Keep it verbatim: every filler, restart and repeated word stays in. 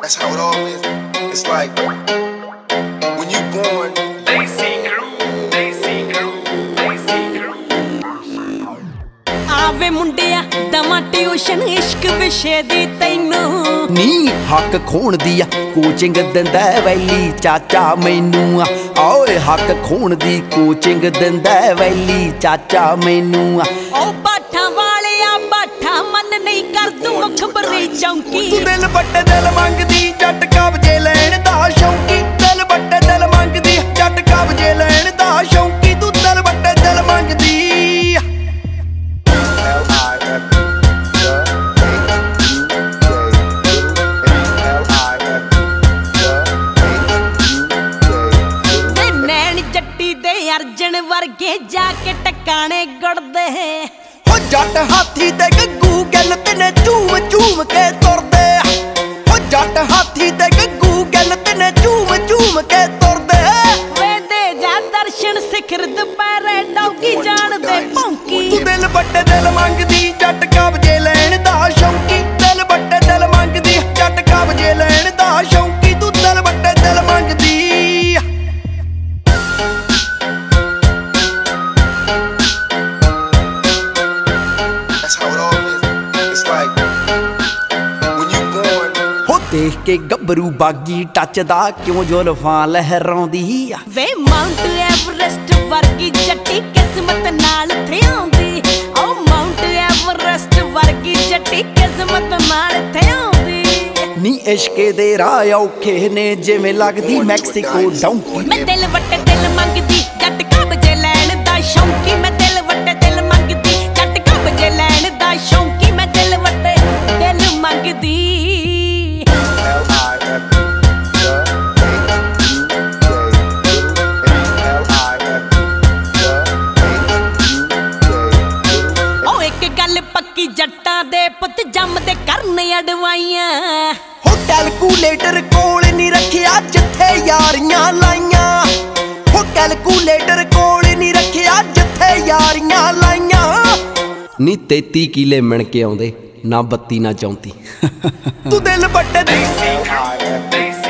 That's how it all is. It's like when you born. They see crew, they see crew, they see crew. ਆਵੇ ਮੁੰਡਿਆ ਦਮਾ tuition ਇਸ਼ਕ ਵਿਸ਼ੇ ਦੀ ਤੈਨੂੰ ਨੀ ਹੱਕ ਖੋਣ ਦੀ ਆ ਕੋਚਿੰਗ ਦਿੰਦਾ ਵੈਲੀ ਚਾਚਾ ਮੈਨੂੰ ਆ ਓਏ ਹੱਕ ਖੋਣ ਦੀ ਕੋਚਿੰਗ ਦਿੰਦਾ ਵੈਲੀ ਚਾਚਾ ਮੈਨੂੰ ਆ ਓ ਬਾਠਾਂ ਵਾਲਿਆ ਬਾਠਾ ਮਨ ਨਹੀਂ ਕਰ ਤੂੰ ਮੁਖਬਰੀ ਚੌਂਕੀ ਤੂੰ ਦਿਲ ਬੱਟੇ ਦਿਲ ਮੰਗਦੀ ਜੱਟ ਕਬਜੇ ਲੈਣ ਦਾ ਸ਼ੌਂਕੀ ਦਿਲ ਬੱਟੇ ਦਿਲ ਮੰਗਦੀ ਜੱਟ ਕਬਜੇ ਲੈਣ ਦਾ ਸ਼ੌਂਕੀ ਤੂੰ ਦਿਲ ਬੱਟੇ ਦਿਲ ਮੰਗਦੀ ਅਰਜਨ ਵਰਗੇ ਜਾ ਕੇ ਟਕਾਣੇ ਗੁੜਦੇ ਹੋ ਜੱਟ ਹਾਥੀ ਤੇ ਗੱਗੂ ਗੱਲ ਤਨੇ ਝੂਮ ਝੂਮ ਕੇ ਤੁਰਦੇ ਹੋ ਜੱਟ ਹਾਥੀ ਤੇ ਗੱਗੂ ਗੱਲ ਤਨੇ ਝੂਮ ਝੂਮ ਕੇ ਤੁਰਦੇ ਵੇ ਦੇ ਜਾ ਦਰਸ਼ਨ ਸਿਖਰ ਦੁਪਹਿਰੇ ਡੌਗੀ ਜਾਣਦੇ ਭੌਂਕੀ ਤੂੰ ਦਿਲ ਬੱਟੇ ਦਿਲ ਮੰਗਦੀ ਜੱਟ ਕਬਜੇ ਲੈਣ ਦਾ ਸ਼ੌਂਕੀ ਦਿਲ ਬੱਟੇ ਦਿਲ ਮੰਗਦੀ ਜੱਟ ਕਬਜੇ ਲੈਣ ਦਾ ਸ਼ੌਂਕੀ ਤੂੰ ਦਿਲ ਬੱਟੇ ਦਿਲ ਮੰਗਦੀ ਦੇਖ ਕੇ ਗੱਭਰੂ ਬਾਗੀ ਟੱਚਦਾ ਕਿਉਂ ਜ਼ੁਲਫਾਂ ਲਹਿਰਾਉਂਦੀ ਆ ਵੇ ਮਾਊਂਟ ਐਵਰੈਸਟ ਵਰਗੀ ਜੱਟੀ ਕਿਸਮਤ ਨਾਲ ਥਿਆਉਂਦੀ ਓ ਮਾਊਂਟ ਐਵਰੈਸਟ ਵਰਗੀ ਜੱਟੀ ਕਿਸਮਤ ਨਾਲ ਥਿਆਉਂਦੀ ਨੀ ਇਸ਼ਕੇ ਦੇ ਰਾਹ ਔਖੇ ਨੇ ਜਿਵੇਂ ਲੱਗਦੀ ਮੈਕਸੀਕੋ ਡੌਂਕੀ ਮੈਂ ਦਿਲ ਵੱਟੇ ਦਿਲ ਮੰਗਦੀ ਜੱਟ ਕਬਜੇ ਲੈਣ ਦਾ ਸ਼ੌਂਕੀ ਮੈਂ ਦਿਲ ਵੱਟੇ ਦਿਲ ਮੰਗਦੀ ਜੱਟ ਕਬਜੇ ਲੈਣ ਦਾ ਸ਼ੌਂਕੀ ਮੈਂ ਦਿਲ ਵੱਟੇ ਦਿਲ ਮੰਗਦੀ ਪੱਕੀ ਜੱਟਾਂ ਦੇ ਪੁੱਤ ਜੰਮਦੇ ਕਰਨ ਅਡਵਾਈਆਂ ਹੋ ਕੈਲਕੂਲੇਟਰ ਕੋਲ ਨਹੀਂ ਰੱਖਿਆ ਜਿੱਥੇ ਯਾਰੀਆਂ ਲਾਈਆਂ ਹੋ ਕੈਲਕੂਲੇਟਰ ਕੋਲ ਨਹੀਂ ਰੱਖਿਆ ਜਿੱਥੇ ਯਾਰੀਆਂ ਲਾਈਆਂ ਨੀ ਤੇਤੀ ਕਿਲੇ ਮਿਣ ਕੇ ਆਉਂਦੇ ਨਾ ਬੱਤੀ ਨਾ ਚੌਂਤੀ ਤੂੰ ਦਿਲ ਬੱਟੇ ਦੇ